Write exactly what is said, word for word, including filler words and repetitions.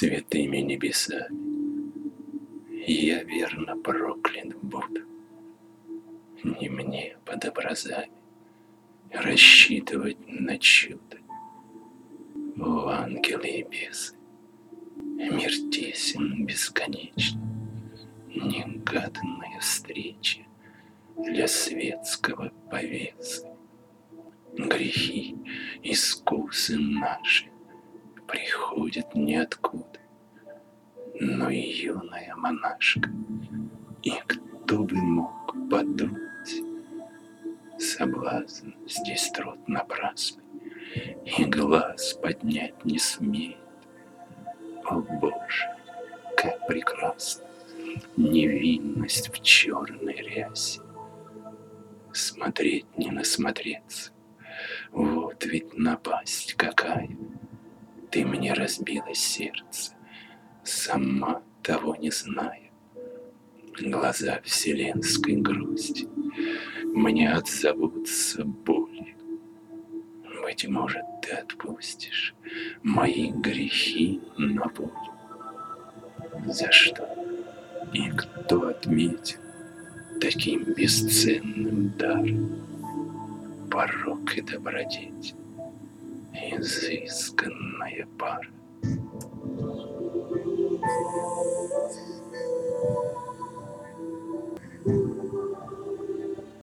святыми небесами, я верно проклят буду. Не мне под образами рассчитывать на чудо. О, ангелы и бесы, мир тесен бесконечно, негаданная встреча для светского повесы. Грехи, искусы наши приходят ниоткуда, но и юная монашка, и кто бы мог подумать, соблазн здесь труд напрасный, и глаз поднять не смеет. О Боже, как прекрасна невинность в черной рясе! Смотреть не насмотреться, вот ведь напасть какая! Ты мне разбила сердце, сама того не зная. Глаза вселенской грусти мне отзовутся болью. Быть может, ты отпустишь мои грехи на волю. За что и кто отметит таким бесценным даром порок и добродетель, изысканная пара?